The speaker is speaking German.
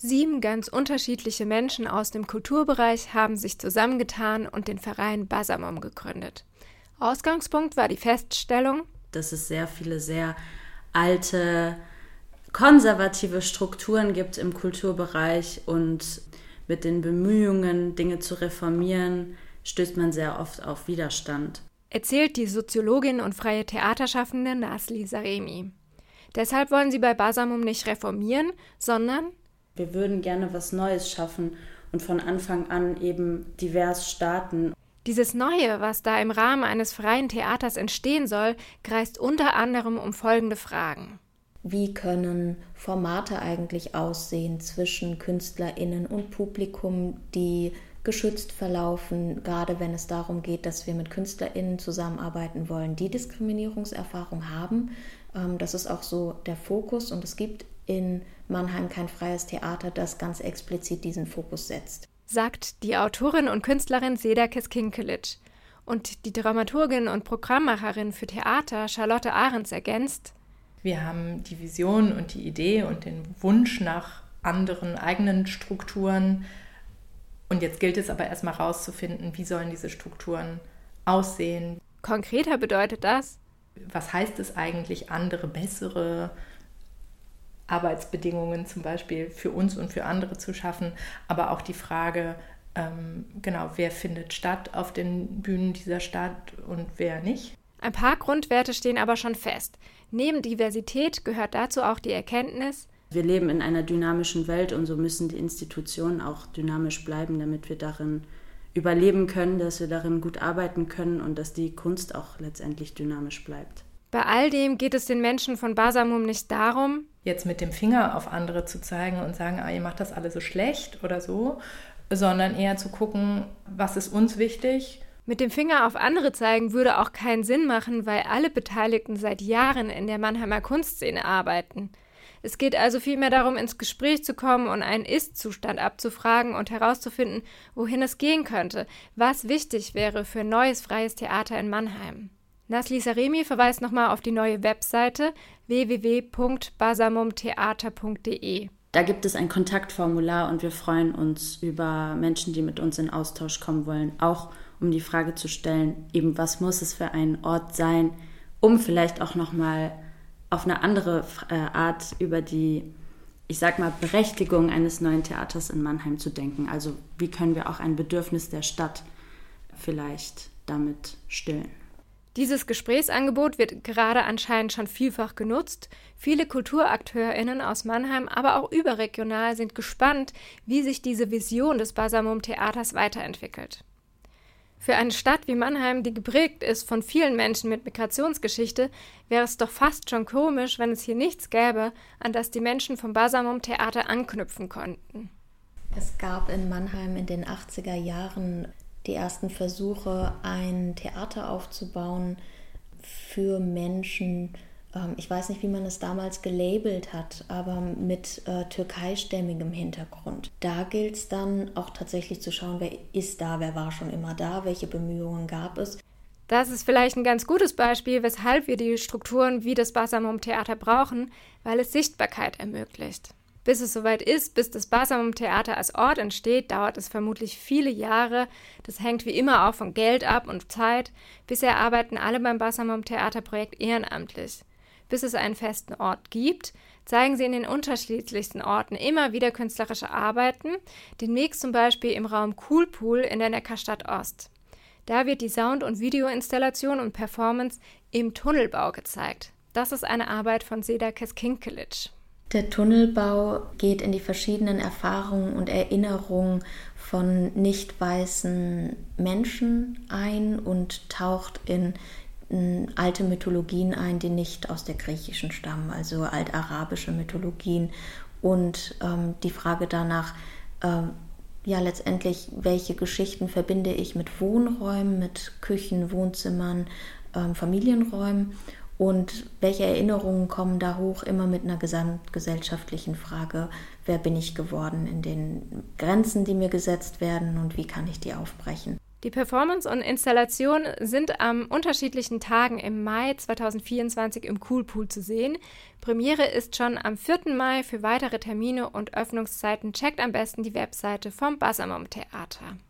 7 ganz unterschiedliche Menschen aus dem Kulturbereich haben sich zusammengetan und den Verein Basamum gegründet. Ausgangspunkt war die Feststellung, dass es sehr viele sehr alte, konservative Strukturen gibt im Kulturbereich und mit den Bemühungen, Dinge zu reformieren, stößt man sehr oft auf Widerstand. Erzählt die Soziologin und freie Theaterschaffende Nazli Saremi. Deshalb wollen sie bei Basamum nicht reformieren, sondern wir würden gerne was Neues schaffen und von Anfang an eben divers starten. Dieses Neue, was da im Rahmen eines freien Theaters entstehen soll, kreist unter anderem um folgende Fragen. Wie können Formate eigentlich aussehen zwischen KünstlerInnen und Publikum, die geschützt verlaufen, gerade wenn es darum geht, dass wir mit KünstlerInnen zusammenarbeiten wollen, die Diskriminierungserfahrung haben. Das ist auch so der Fokus und es gibt in Mannheim kein freies Theater, das ganz explizit diesen Fokus setzt. Sagt die Autorin und Künstlerin Seda Keskinkelic. Und die Dramaturgin und Programmmacherin für Theater Charlotte Ahrens ergänzt: Wir haben die Vision und die Idee und den Wunsch nach anderen eigenen Strukturen. Und jetzt gilt es aber erstmal herauszufinden, wie sollen diese Strukturen aussehen. Konkreter bedeutet das: Was heißt es eigentlich, andere, bessere Arbeitsbedingungen zum Beispiel für uns und für andere zu schaffen, aber auch die Frage, wer findet statt auf den Bühnen dieser Stadt und wer nicht. Ein paar Grundwerte stehen aber schon fest. Neben Diversität gehört dazu auch die Erkenntnis: Wir leben in einer dynamischen Welt und so müssen die Institutionen auch dynamisch bleiben, damit wir darin überleben können, dass wir darin gut arbeiten können und dass die Kunst auch letztendlich dynamisch bleibt. Bei all dem geht es den Menschen von Basamum nicht darum, jetzt mit dem Finger auf andere zu zeigen und sagen, ihr macht das alle so schlecht oder so, sondern eher zu gucken, was ist uns wichtig. Mit dem Finger auf andere zeigen würde auch keinen Sinn machen, weil alle Beteiligten seit Jahren in der Mannheimer Kunstszene arbeiten. Es geht also vielmehr darum, ins Gespräch zu kommen und einen Ist-Zustand abzufragen und herauszufinden, wohin es gehen könnte, was wichtig wäre für ein neues freies Theater in Mannheim. Nazli Saremi verweist nochmal auf die neue Webseite www.basamumtheater.de. Da gibt es ein Kontaktformular und wir freuen uns über Menschen, die mit uns in Austausch kommen wollen, auch um die Frage zu stellen, eben was muss es für ein Ort sein, um vielleicht auch nochmal auf eine andere Art über die, Berechtigung eines neuen Theaters in Mannheim zu denken. Also wie können wir auch ein Bedürfnis der Stadt vielleicht damit stillen. Dieses Gesprächsangebot wird gerade anscheinend schon vielfach genutzt. Viele KulturakteurInnen aus Mannheim, aber auch überregional sind gespannt, wie sich diese Vision des Basamum-Theaters weiterentwickelt. Für eine Stadt wie Mannheim, die geprägt ist von vielen Menschen mit Migrationsgeschichte, wäre es doch fast schon komisch, wenn es hier nichts gäbe, an das die Menschen vom Basamum-Theater anknüpfen konnten. Es gab in Mannheim in den 80er Jahren die ersten Versuche, ein Theater aufzubauen für Menschen, ich weiß nicht, wie man es damals gelabelt hat, aber mit türkeistämmigem Hintergrund. Da gilt es dann auch tatsächlich zu schauen, wer ist da, wer war schon immer da, welche Bemühungen gab es. Das ist vielleicht ein ganz gutes Beispiel, weshalb wir die Strukturen wie das Basamum-Theater brauchen, weil es Sichtbarkeit ermöglicht. Bis es soweit ist, bis das Basamum-Theater als Ort entsteht, dauert es vermutlich viele Jahre. Das hängt wie immer auch von Geld ab und Zeit. Bisher arbeiten alle beim Basamum-Theater-Projekt ehrenamtlich. Bis es einen festen Ort gibt, zeigen sie in den unterschiedlichsten Orten immer wieder künstlerische Arbeiten, den Mix zum Beispiel im Raum Coolpool in der Neckarstadt Ost. Da wird die Sound- und Videoinstallation und Performance im Tunnelbau gezeigt. Das ist eine Arbeit von Seda Keskinkelic. Der Tunnelbau geht in die verschiedenen Erfahrungen und Erinnerungen von nicht weißen Menschen ein und taucht in alte Mythologien ein, die nicht aus der griechischen stammen, also altarabische Mythologien. Und die Frage danach, letztendlich, welche Geschichten verbinde ich mit Wohnräumen, mit Küchen, Wohnzimmern, Familienräumen und welche Erinnerungen kommen da hoch, immer mit einer gesamtgesellschaftlichen Frage, wer bin ich geworden in den Grenzen, die mir gesetzt werden und wie kann ich die aufbrechen. Die Performance und Installation sind an unterschiedlichen Tagen im Mai 2024 im Coolpool zu sehen. Premiere ist schon am 4. Mai. Für weitere Termine und Öffnungszeiten checkt am besten die Webseite vom Balsamum Theater.